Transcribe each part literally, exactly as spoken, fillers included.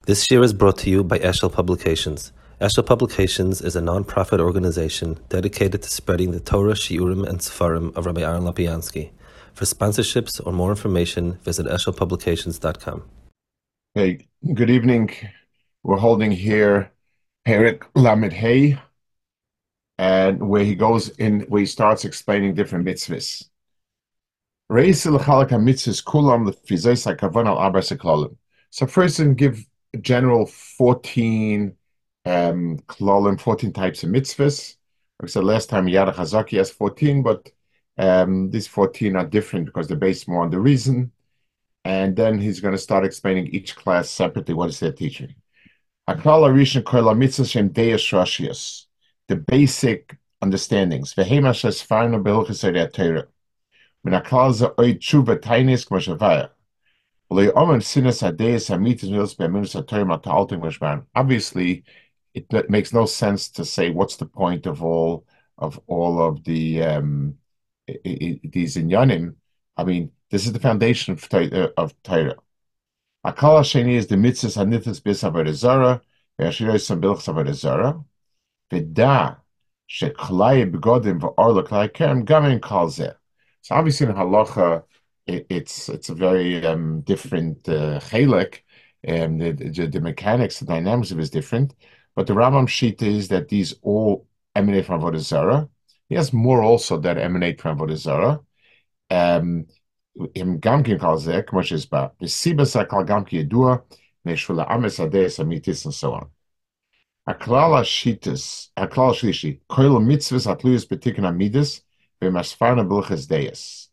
This year is brought to you by Eshel Publications. Eshel Publications is a non-profit organization dedicated to spreading the Torah, Shiurim, and Sefarim of Rabbi Aaron Lapiansky. For sponsorships or more information, visit eshel publications dot com. Hey, good evening. We're holding here Perik Lamed Hey, and where he goes in, where he starts explaining different mitzvahs. Reisel chalak mitzvahs kulam lefizos hakavan al arba seklalim. So first, we give a general fourteen um, klalim, fourteen types of mitzvahs. Like I said last time, Yad Chazaki has fourteen, but um, these fourteen are different because they're based more on the reason. And then he's going to start explaining each class separately. What is their teaching? Aklal Arishan Koila Mitzvah Shem Deus Rashias, the basic understandings. Vehema Shesfarna Belchis Torah. When Aklal Za Oy Tshuva Tainis Kmashavaya. Obviously, it makes no sense to say what's the point of all of all of the um, I, I, these inyanim. I mean, this is the foundation of, of Torah. Akala Sheni is the mitzvahs hanithas bis avodah zara, ve'ashiros sambilchs avodah zara, v'da sheklai begodim v'or leklai kerem gamin kal zeh. So obviously in halacha, it, it's it's a very um, different uh, chelek, and the, the, the mechanics, the dynamics of it is different. But the Rambam shita is that these all emanate from avodah zara. He has more also that emanate from avodah zara. Um, im Gamkin Kalzek, כמו שהסבר, וסיבס הכלל גם כידוע, נשול העמס הדס המיתיס and so on. הכלל השיטס, הכלל השלישי, כל המצווס התלויס בתיקון המידס, ומספרנה בלחס דייס.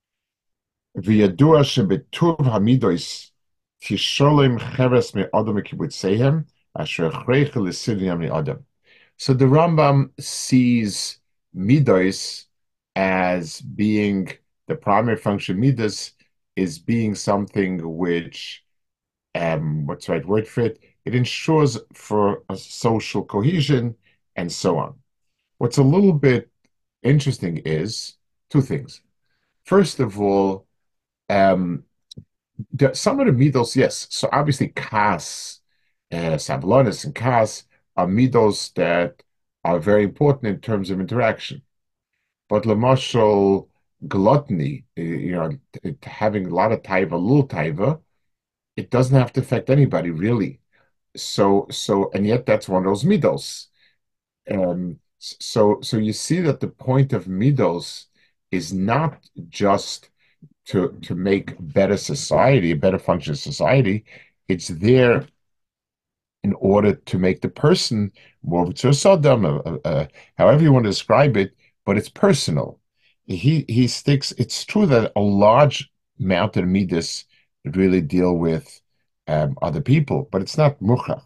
וידוע שבטוב המידוס, תשולם חרס מאדם מקיבוציהם, אשר הכרחי לסדיים מאדם. So the Rambam sees midos as being the primary function. Midas is being something which, um, what's the right word for it? It ensures for a social cohesion and so on. What's a little bit interesting is two things. First of all, um, the, some of the midos, yes. So obviously, kas, uh, sablonis, and kas are midos that are very important in terms of interaction. But lamashal gluttony, you know, having a lot of taiva, little taiva, it doesn't have to affect anybody really. So, so, and yet that's one of those midos. Um, so, so you see that the point of midos is not just to to make better society, a better functioning society. It's there in order to make the person more tzadam, uh, uh, however you want to describe it, but it's personal. He he sticks. It's true that a large amount of midas really deal with um, other people, but it's not mucha.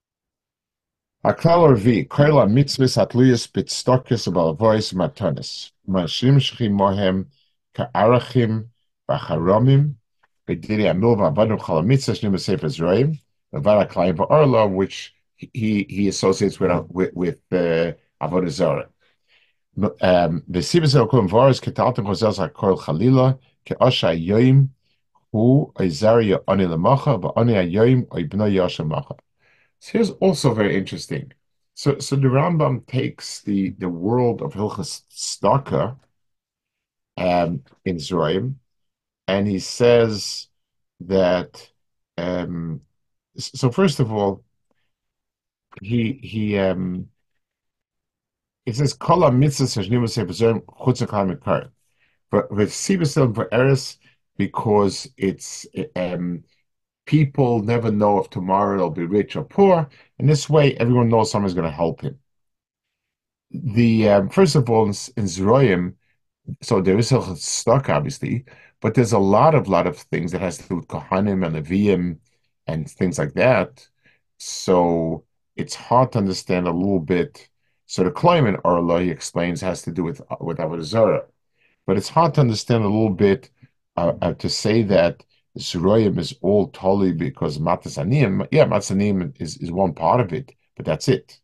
Aklal Arvi, Koila mitzvahs atluyas bitstokus abalavois matanis, mashim shchim mohem ka'arachim b'charomim, b'diri amil v'avadu chal mitzvahs nima sefer zroim, v'vara klayim v'orla, which he he associates with with, with uh, avodah zarah. The sibas el kulam varas ketaltim chozel hakol chalila ke'osha yoim hu oizaria oni lemacha v'oni ayoim oibno yasha macha. So here's also very interesting. So, so the Rambam takes the, the world of Hilchas Staka um, in Zorim, and he says that. Um, so first of all, he he um, he says Kol mitzvahs hashnimus sefer chutz mikar, but with sivasim for eris because it's um, people never know if tomorrow they'll be rich or poor. And this way, everyone knows someone's going to help him. The um, first of all, in, in Zeroyim, so there is a stock, obviously, but there's a lot of lot of things that has to do with Kohanim and Leviim and things like that. So it's hard to understand a little bit. So the climate, Orla, he explains, has to do with with Avodah Zarah, but it's hard to understand a little bit uh, uh, to say that Suroyim is all totally because Matasanim, yeah, Matasanim is, is one part of it, but that's it.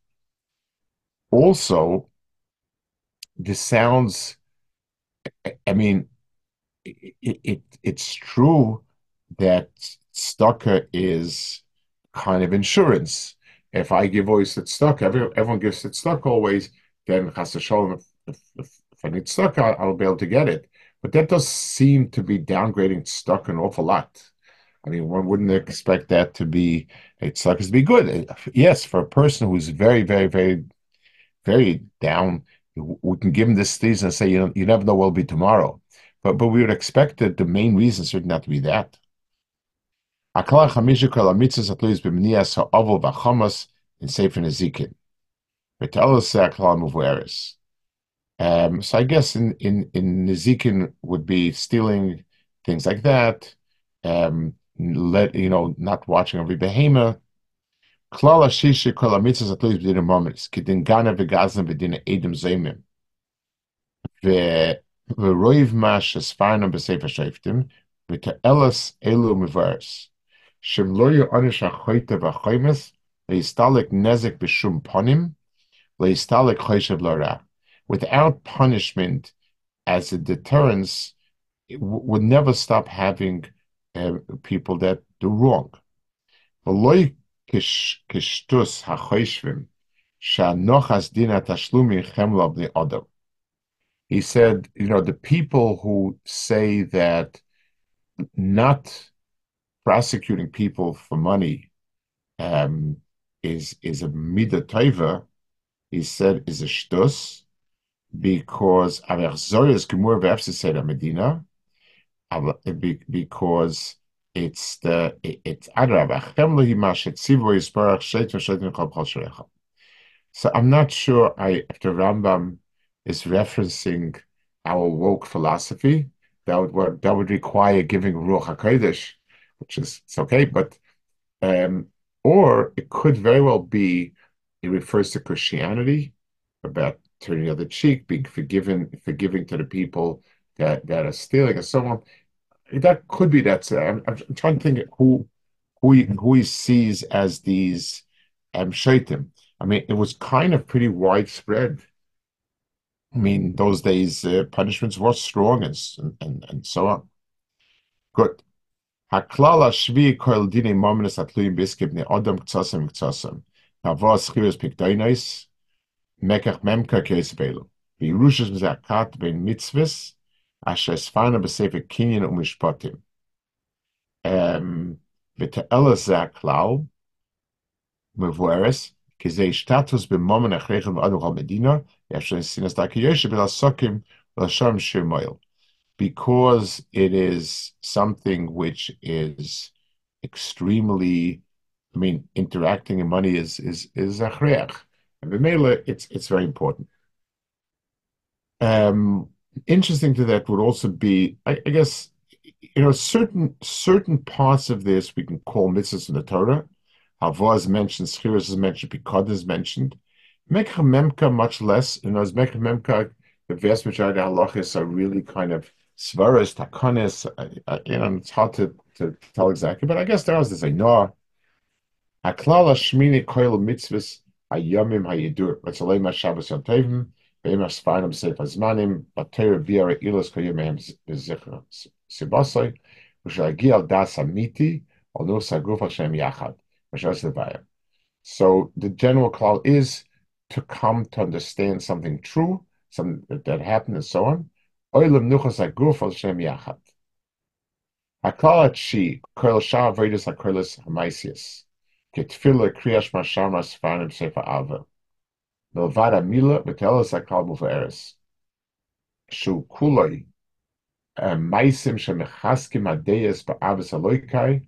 Also, this sounds, I mean, it, it it's true that Stucker is kind of insurance. If I give always it stuck, every, everyone gives it stuck always, then chas v'sholom, if, if, if I need stuck, I'll, I'll be able to get it. But that does seem to be downgrading stuck an awful lot. I mean, one wouldn't expect that to be, it sucks to be good. Yes, for a person who's very, very, very, very down, we can give him this thesis and say, you know, you never know what will be tomorrow. But but we would expect that the main reason certainly not to be that. Akala chamisha kol hamitzvos atluis b'mnias ha'ovel v'chamas in Sefer Nezikin. V'telos akala muveres. Um, so I guess in in in Nezikin would be stealing, things like that. Um, let you know, not watching every behemoth. Klal hashishi kol hamitzvos atluis b'din ha'momis kidin gana v'gazan v'din edim zeimim. V'roiv ma shesfarnam b'sefer shoftim v'te'elos elu muveres. Shem lo yu'anish ha'choyte v'choymes le'istalik nezek b'shum ponim le'istalik choyshev l'ra. Without punishment as a deterrence, it w- would never stop having uh, people that do wrong. V'loi kishtus ha'choyshvim sha'nochas dina tashlumi chemla b'nei adam. He said, you know, the people who say that not prosecuting people for money um, is is a midah tova, he said, is a shtus, because Averzoyes Gemur Vefseseda Medina, because it's the it's Adrab. So I'm not sure I if the Rambam is referencing our woke philosophy. That would that would require giving Ruach HaKodesh, which is it's okay, but um, or it could very well be it refers to Christianity about turning the other cheek, being forgiven, forgiving to the people that that are stealing, and so on. That could be that. Uh, I'm, I'm trying to think who who he, who he sees as these um, shaitim. I mean, it was kind of pretty widespread. I mean, those days uh, punishments were strong and, and and so on. Good. Haklal hashvi kol dini mominus atluim biskibni odom ktsasem ktsasem. Havas chius pikdoinos mekach memka keisvelu. Virushas mzakat ben mitzvahs asher esfana b'sefer kinyan umishpatim. Um, v'te'ela zaklau mevueres kizei status b'momen achrechem v'adu medina yasher sinas dakiyosh b'lasokim l'sham shirmoil. Because it is something which is extremely, I mean, interacting in money is is is achreach, and b'meila it's it's very important. Um, interesting to that would also be, I, I guess, you know, certain certain parts of this we can call mitzvahs in the Torah. Havah is mentioned, Schiras is mentioned, Pikad is mentioned. Mekha Memka much less. You know, as Mekha Memka, the vast majority of halachas are really kind of svaras, takonis. Uh, you know, it's hard to, to tell exactly, but I guess there is this no. Haklal hashmini koil mitzvahs hayomim hayedur. V'tzalei ma Shabbos yom tovim. V'yim ha'sfarnim seif hazmanim. V'teir v'yara ilos koyim b'zichra sibasoi. V'shagi al das hamiti. Al no saguf Hashem yachad. So the general call is to come to understand something true, something that, that happened, and so on. Oilam nuchas aguf al Shem yachad. Hakalat shi kol shah avodas hakolas hamaisius. Ketfila kriyash mashama sfanim sefer ava. Milvada mila v'telas hakal muveres. Shu kuloi maisim shemechaskim adeyes ba'avas aloikai.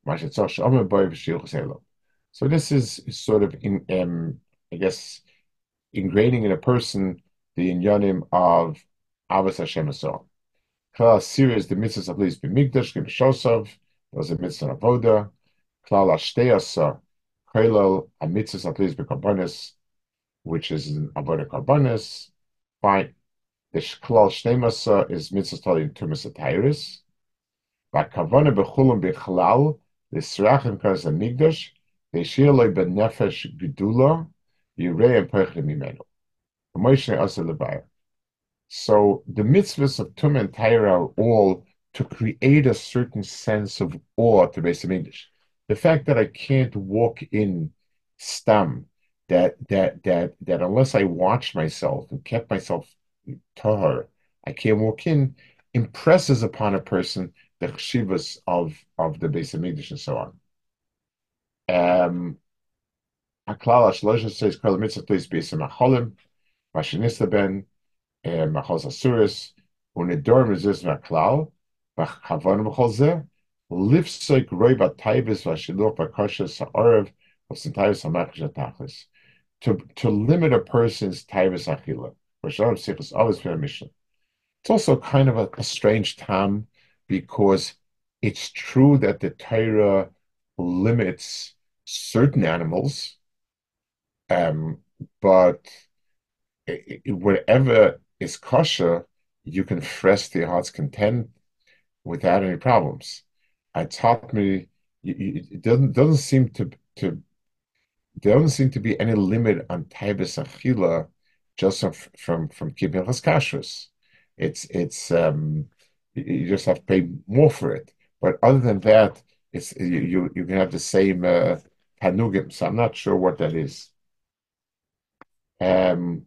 So this is sort of in, um, I guess, ingraining in a person the inyanim of Avos Hashem Asor. Klal Asir is the mitzvahs of least b'migdash k'b'shosov. Those are mitzvahs avoda. Klal Ashtei Asor Kolal a mitzvahs of least b'karbonis, which is an avoda karbonis. Fine. The Klal Shnei Asor is mitzvahs tali in tumas atayris. V'kavana b'chulam b'chlal. The Srachim Kaz Hamigdash, the Shirloi ben Nefesh Gedula, Yirei and Perchim Imenu. Moshe Asa Lebaya. So the mitzvahs of Tum and Taira are all to create a certain sense of awe to Beis Hamikdash. the fact that I can't walk in stam, that that that that unless I watched myself and kept myself tahar, I can't walk in, impresses upon a person the chshivas of of the Beis Hamikdash and so on. Um, Haklal Ashlosh says Kol Mitzvah Tois Beis Macholim, Mashinista Ben, Machos Asuris, Unidor Mezuz Maklal, Bachavon Mecholze, Lifsoik Roy Batayvis Vashiluch Bakosha Sa'orev, Osentayvis Hamachash Atachlis. To to limit a person's Tavis Achila, Rasham Sichus always been a mission. It's also kind of a, a strange time because it's true that the Torah limits certain animals, um, but i- i- whatever is kosher, you can fresh the heart's content without any problems. I taught me you- you- it doesn't doesn't seem to to there doesn't seem to be any limit on taibas achila just from from from keeping kashrus. It's it's um you just have to pay more for it. But other than that, it's you you, you can have the same uh, tanugim. So I'm not sure what that is. Um,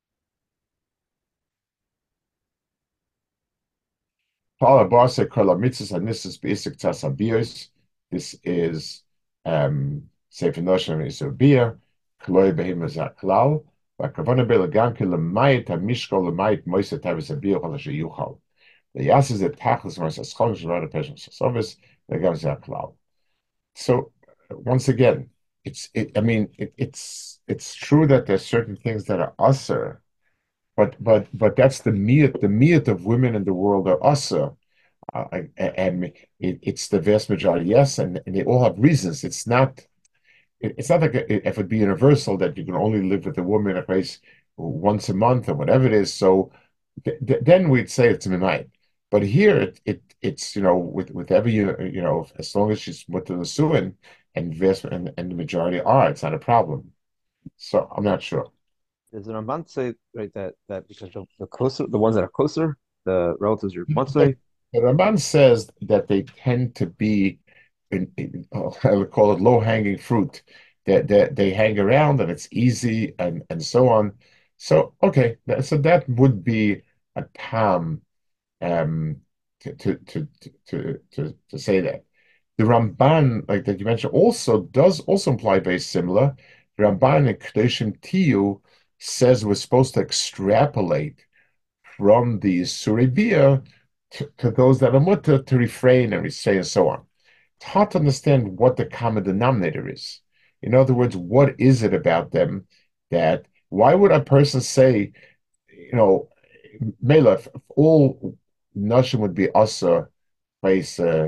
Paula Barsa Kola Mitzvahs and this is basic tasabiyos. This is um Sefer Noshim Isobia, Kloi Behemoth Zaklal, Vakavana Belagam Kilamayit Hamishkol Lamayit Moisa Tavis Abiyah Cholashe Yuchal. The Yas is a Tachlis Moisa Schol Shavada Pesha Sasovis, Vagam Zaklal. So once again, it's it, I mean it, it's it's true that there's certain things that are usher, but but but that's the meat the meat of women in the world are usher. Uh, and it, it's the vast majority, yes, and, and they all have reasons. It's not, it, it's not like a, if it would be universal that you can only live with a woman in a place once a month or whatever it is. So th th then we'd say it's midnight. But here, it, it it's you know with with every you you know as long as she's with the suin and vast and, and the majority are, it's not a problem. So I'm not sure. Does the Ramban say right that that because the, the closer the ones that are closer, the relatives are The, monthly? the Ramban says that they tend to be, in, in, oh, I would call it low-hanging fruit. That that they hang around and it's easy and and so on. So okay, that, so that would be a tam um, to, to to to to to say that. The Ramban, like that you mentioned, also does also imply very similar. The Ramban in Kedoshim Tiyu says we're supposed to extrapolate from the Suribia to, to those that are mutter to refrain and restrain and so on. It's hard to understand what the common denominator is. In other words, what is it about them that why would a person say, you know, Mela, if all Nashim would be Asa place a,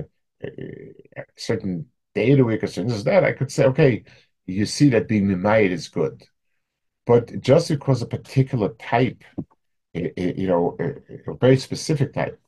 a certain day of the week or certain this that, I could say, okay, you see that being Mimayit is good. But just because a particular type you know, a, a very specific type.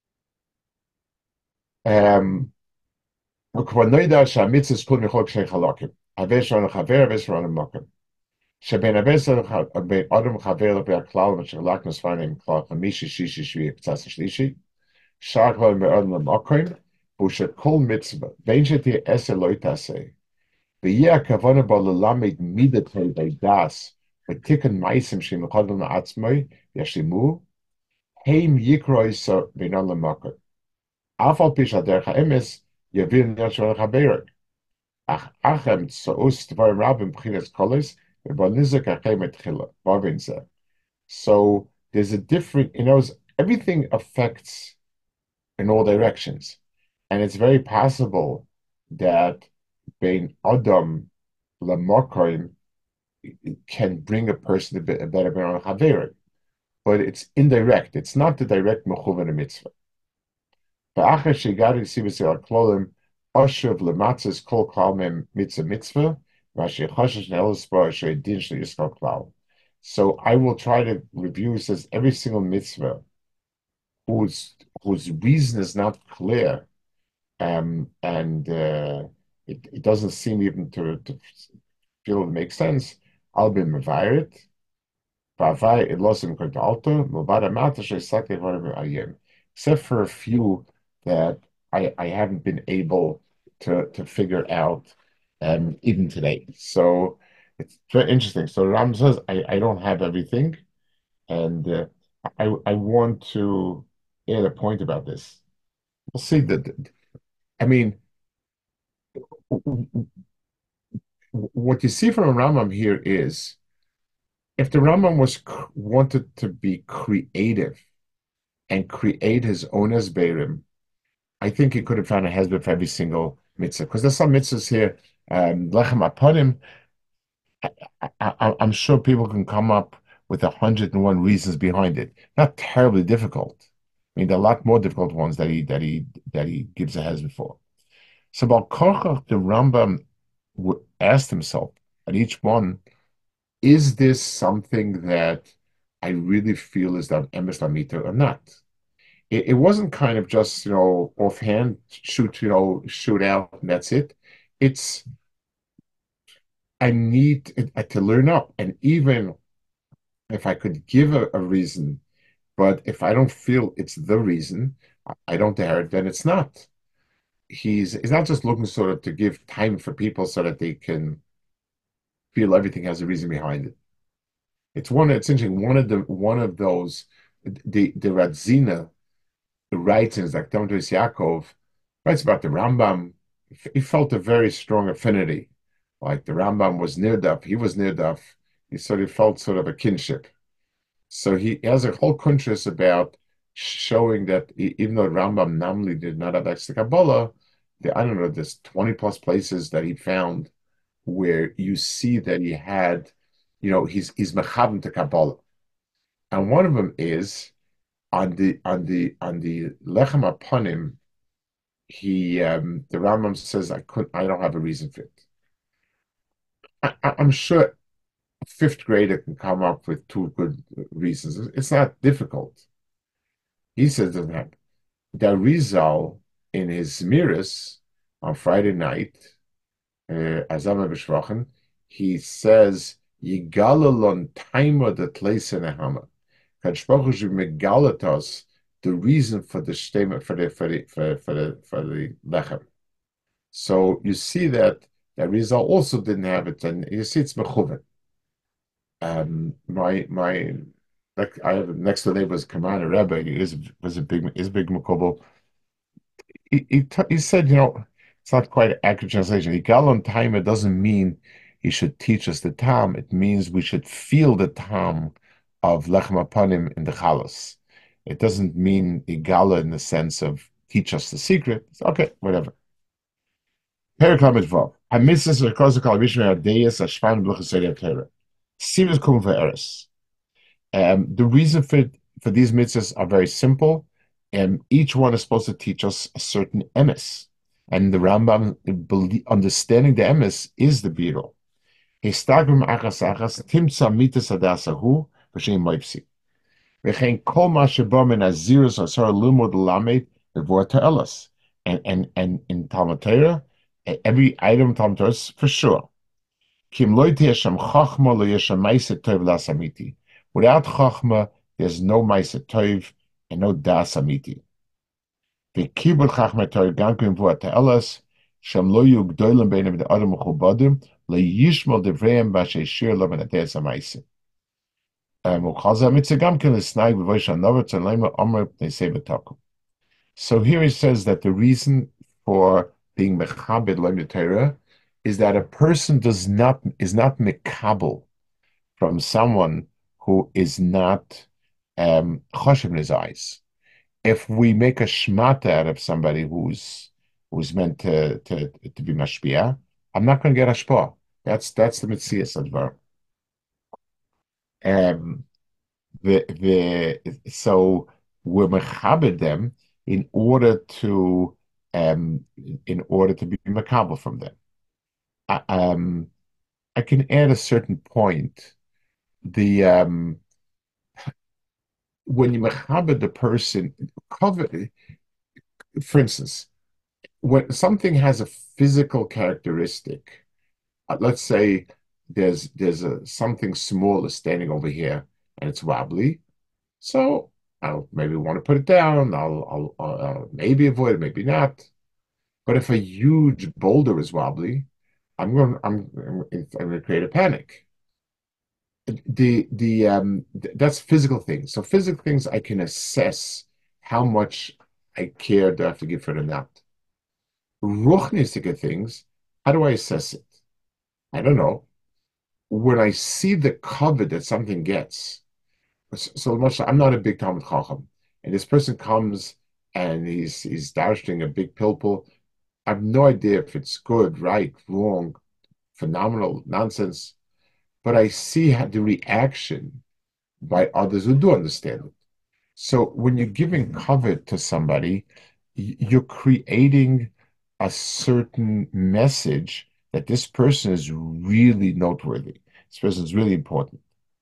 Um, וכבר נדע שהמצווה כול מחוק שני חלקים. הווה שלנו חבר, הווה שלנו מוקם. שבין הווה שלנו בין אדם חבר לפי הכלל, ושחלק נספרנו כלל חמישי, שישי, שביעי, קצת השלישי, שאר כלל מאדם למוקם, והוא שכל מצווה, בין שתהיה עשר לא תעשה, ויהיה הכוונה בו ללמד מידתי דס, ותיקן מייסים שמקודם לעצמי, ישלימו, הם יקרוא איסו בין אדם למוקם. אף על פי שהדרך האמס יביא לעניין של החברת. אך אחם צאוס דברים רבים מבחינת קולס, ובנזק אחרי מתחילה, מבין זה. So there's a different, you know, everything affects in all directions. And it's very possible that being Adam Lamokoim can bring a person a, bit, a better Haveri. But it's indirect. It's not the direct Mechuvan mitzvah. ואחר שהגעתי לסיבוסי הכלולים, אשוב למצס כל כלל מהם מצווה מצווה, ואשר חשש נאלס בו אשר דין של יסקל כלל. So I will try to review, says every single mitzvah whose whose reason is not clear, um, and uh, it, it doesn't seem even to, to feel it makes sense. I'll be mevayiret. V'avai it lost in alto. Mubada mata she'sakei v'adam ayim. Except for a few that I, I haven't been able to to figure out um, even today. So it's very interesting. So Ram says, I, I don't have everything, and uh, I I want to add a point about this. We'll see that. I mean, what you see from Rambam here is if the Rambam was wanted to be creative and create his own Esberim, I think he could have found a husband for every single mitzvah. Because there's some mitzvahs here, um, Lechem Aponim, I, I, I'm sure people can come up with a hundred and one reasons behind it. Not terribly difficult. I mean, there are a lot more difficult ones that he that he that he gives a husband for. So about Korach, the Rambam asked himself at each one, is this something that I really feel is that emes lamita or not? It, it wasn't kind of just, you know, offhand, shoot, you know, shoot out, and that's it. It's, I need to, to learn up. And even if I could give a, a reason, but if I don't feel it's the reason, I, I don't dare it, then it's not. He's, he's not just looking sort of to give time for people so that they can feel everything has a reason behind it. It's one, it's interesting, one of the, one of those, the, the Radzina, the writings like Tomatis Yaakov writes about the Rambam. He felt a very strong affinity. Like the Rambam was Nirdaf, he was Nirdaf. He sort of felt sort of a kinship. So he has a whole kuntres about showing that he, even though Rambam namely did not have extra Kabbalah, the, I don't know, there's twenty plus places that he found where you see that he had, you know, he's he's mechabim to Kabbalah. And one of them is on the on the on the Lechem Aponim, he um, the Rambam says I couldn't I don't have a reason for it. I, I'm sure a fifth grader can come up with two good reasons. It's not difficult. He says that the Rizal in his Miras on Friday night, uh, Azam B'Shvachen, he says Yigalalon Taima the Tleisenehama. Kachbaruch megalatos the reason for the statement for the for the for, for the for the lechem. So you see that the Rizal also didn't have it, and you see it's mechuven. Um, my my like I have next door neighbor's Kamana Rebbe. He is was a big is a big mekubal. He he, t- he said, you know, it's not quite an accurate translation. Yigalon time it doesn't mean he should teach us the tam. It means we should feel the tam of lechem apanim in the chalos. It doesn't mean igala in the sense of teach us the secret. It's okay, whatever. Periklamit vav. Hamitzvahs v'kozah kol vishmei adeyas ashpan b'luchasei Torah. Sivus kum v'eres. Um, the reason for for these mitzvahs are very simple. And um, each one is supposed to teach us a certain emes. And the Rambam, understanding the emes is the biro. Histagrim achas achas timtza mitas adasahu v'shein moipsi. V'chein kol ma sheba min azirus asar lumod lamed v'vor ta'elas. And and and in Talmud Torah, every item Talmud Torah is for sure. Kim lo yeshem chachma lo yeshem ma'aseh tov lasamiti. Without chachma, there's no ma'aseh tov and no das amiti. The kibul chachma Torah gankim v'vor ta'elas shem lo yu gdolim beinim the adam mechubadim lo yishmal devreim b'shei lo ben adeis ha'ma'aseh. So here he says that the reason for being mechabed le'im Torah is that a person does not is not mekabel from someone who is not um, choshev in his eyes. If we make a shmata out of somebody who's who's meant to to, to be mashpia, I'm not going to get hashpah. That's that's the mitzias advar. Um, the the so we're mechabed them in order to um in order to be makabel from them. I, um, I can add a certain point. The um, when you mechabed the person, cover, for instance, when something has a physical characteristic, uh, let's say there's there's a something small is standing over here and it's wobbly, so I'll maybe want to put it down. I'll, I'll uh, maybe avoid it, maybe not. But if a huge boulder is wobbly, I'm going I'm I'm going to create a panic. The the um that's physical things. So physical things I can assess how much I care do I have to give for the not. Ruchnistic things, how do I assess it? I don't know. When I see the cover that something gets, so much I'm not a big Talmud Chacham, and this person comes and he's he's dashing a big pilpul. I have no idea if it's good, right, wrong, phenomenal, nonsense, but I see how the reaction by others who do understand it. So when you're giving cover to somebody, you're creating a certain message that this person is really noteworthy. This person is really important.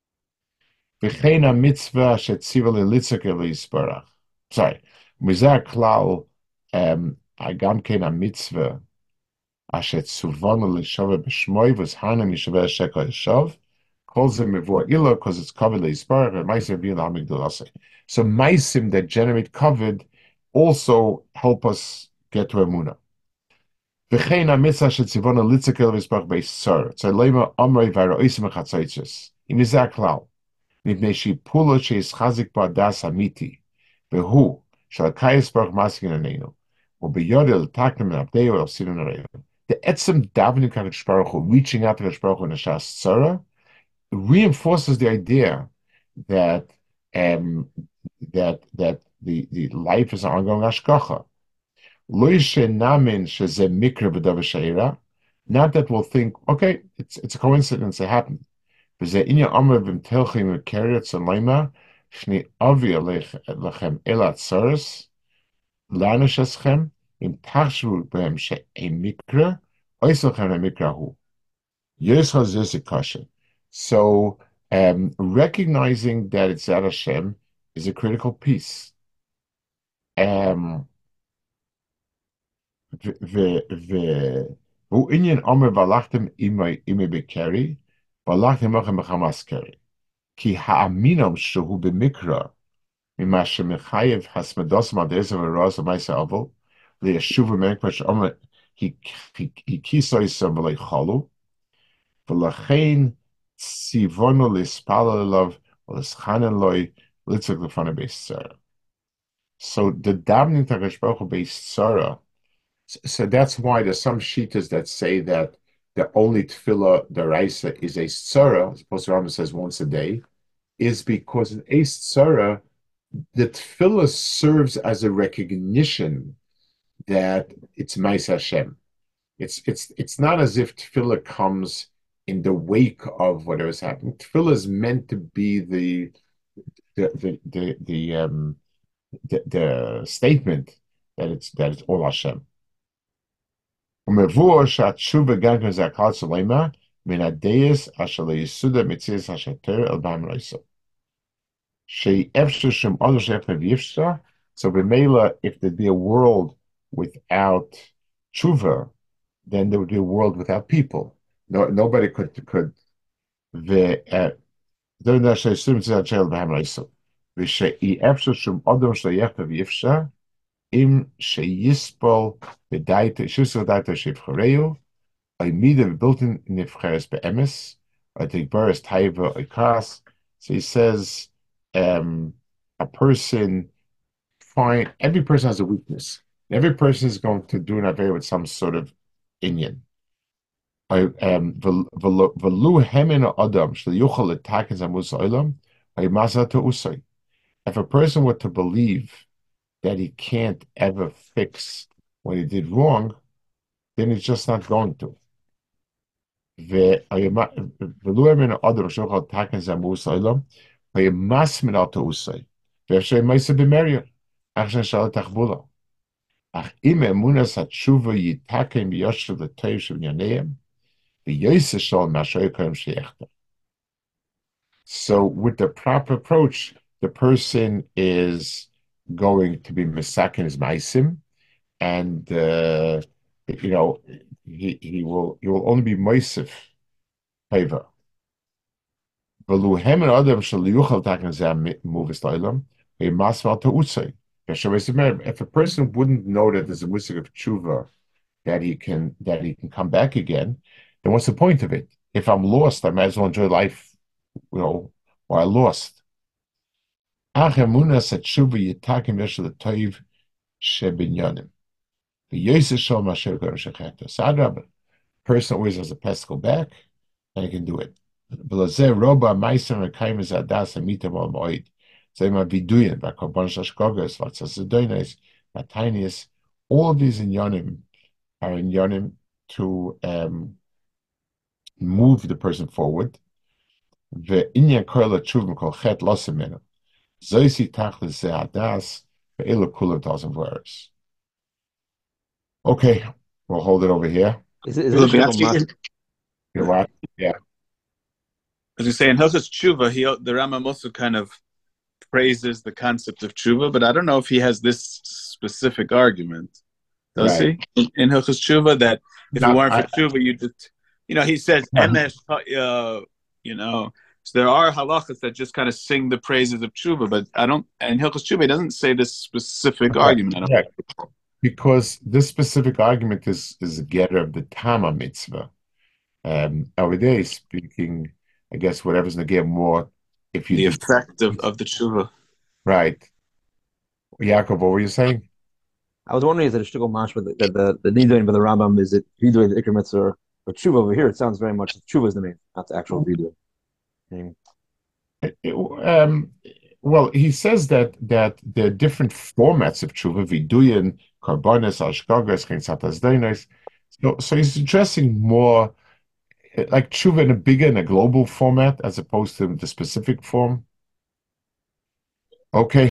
Sorry. מזה הכלל, גם כן המצווה, אשר צוונו לשווה בשמוי, וזהרנו משווה השקע ישוב, כל זה מבוא אילו, because it's covered להספרח, ומייסים בי להעמיק דלסי. So maisim that generate covered also help us get to Emunah. וכן המצווה שציוונו לצקל ולספרח ביסר, צלמה אמרי והרעיסים החצייצס. אם זה הכלל, מפני שהיא פעולה שישחזק בהדס אמיתי, והוא שהקאי יספרח מסכין עלינו, וביודע לתקנו מנבדהו אל סינון הרעיון. The etzem davening Kadosh Baruch Hu, reaching out to Kadosh Baruch Hu in a Shas Tzara, reinforces the idea that um, that that the, the life is an ongoing hashgacha. Not that we'll think, okay, it's it's a coincidence, it happened. אם תחשבו בהם שאין מקרא, אויס לכם למקרא הוא. יש חזיזה קשה. So, um, recognizing that it's at Hashem is a critical piece. Um, והוא עניין אומר והלכתם עמי בקרי, והלכתם לכם בחמאס קרי. כי האמינם שהוא במקרא, ממה שמחייב הסמדוס מהדסם ורועס ומייסה אבל, לישוב ומנק מה שאומר, הכיסו יסם ולא יחולו, ולכן ציוונו להספלל אליו, ולסחנן לוי, לצק לפני ביסצרה. So the davening to Hakadosh Baruch Hu Beistzara, so that's why there's some shitas that say that the only tefillah deraisa is a tzara, as opposed to Rambam says once a day, is because in a tzara, the tefillah serves as a recognition that it's Ma'is Hashem. It's it's it's not as if tefillah comes in the wake of whatever is happening. Tefillah is meant to be the the the the, the um the, the statement that it's that it's all Hashem. ומבואר שהתשובה גם כן זה הקהל סולמה מן הדייס אשר ליסודה מציאס השטר אל בהם רייסה. שאפשר שם עוד שאפשר ויפשר, so במילא, if there'd be a world without tshuva, then there would be a world without people. No, nobody could could ו... לא יודע שיסודה מציאס השטר אל בהם רייסה. ושאפשר שם עוד שאפשר ויפשר, אם שיספול בדייתו, שיספול בדייתו שיבחרהו, I mida built in nifcheres be'emes, I take baris taiva oikas. So he says, um, a person find every person has a weakness. Every person is going to do an affair with some sort of inyan. I um v'lu hemin adam shel yuchal letaken zamus olam, I masa to usay. If a person were to believe that he can't ever fix what he did wrong, then he's just not going to. If So with the proper approach, the person is going to be misakin his maisim, and uh, you know he he will he will only be moisif favor. If a person wouldn't know that there's a musik of tshuva that he can that he can come back again, then what's the point of it? If I'm lost, I might as well enjoy life, you know, while lost. Ach emunas atshuva yitakim yeshel toiv shebinyanim. V'yoseh shom asher gor shecheta. So Adrabah, person always has a place to go back, and he can do it. V'lazeh roba ma'aser mekayim es adas amitam al moed. Zayma viduyin v'korban shashkogas v'tzasadonis v'tainis. All of these inyanim are inyanim to um, move the person forward. Ve'inyan koil atshuvim kol chet losemenu. Zoisi tachlis ze adas ve'elu kulav dozen v'eres. Okay, we'll hold it over here. Is it, is it a As You what? Yeah. you say in Hilchos Tshuva, he the Rambam also kind of praises the concept of tshuva, but I don't know if he has this specific argument. Does Right. he? In, in Hilchos Tshuva, that if No, it weren't for I- tshuva, you just, you know, he says, No. emesh, uh, you know, so there are halachas that just kind of sing the praises of tshuva, but I don't, and Hilchos Tshuva, he doesn't say this specific Okay. argument. I don't Yeah. Because this specific argument is is a getter of the Tama mitzvah. Um, nowadays, speaking, I guess whatever's going to get more, if you the did- effect of, of the tshuva. right. Yaakov, what were you saying? I was wondering, is it a shtickle mash with the the the, the nidoin by the Rambam? Is it vidoin the ikr mitzvah or tshuva over here? It sounds very much tshuva is the main, not the actual vidoin. I mean, It- it- um, well, he says that that there are different formats of tshuva, viduyin, karbonis, ashkagas, chinsatas dainos. So, so he's addressing more uh, like tshuva in a bigger, in a global format, as opposed to the specific form. Okay.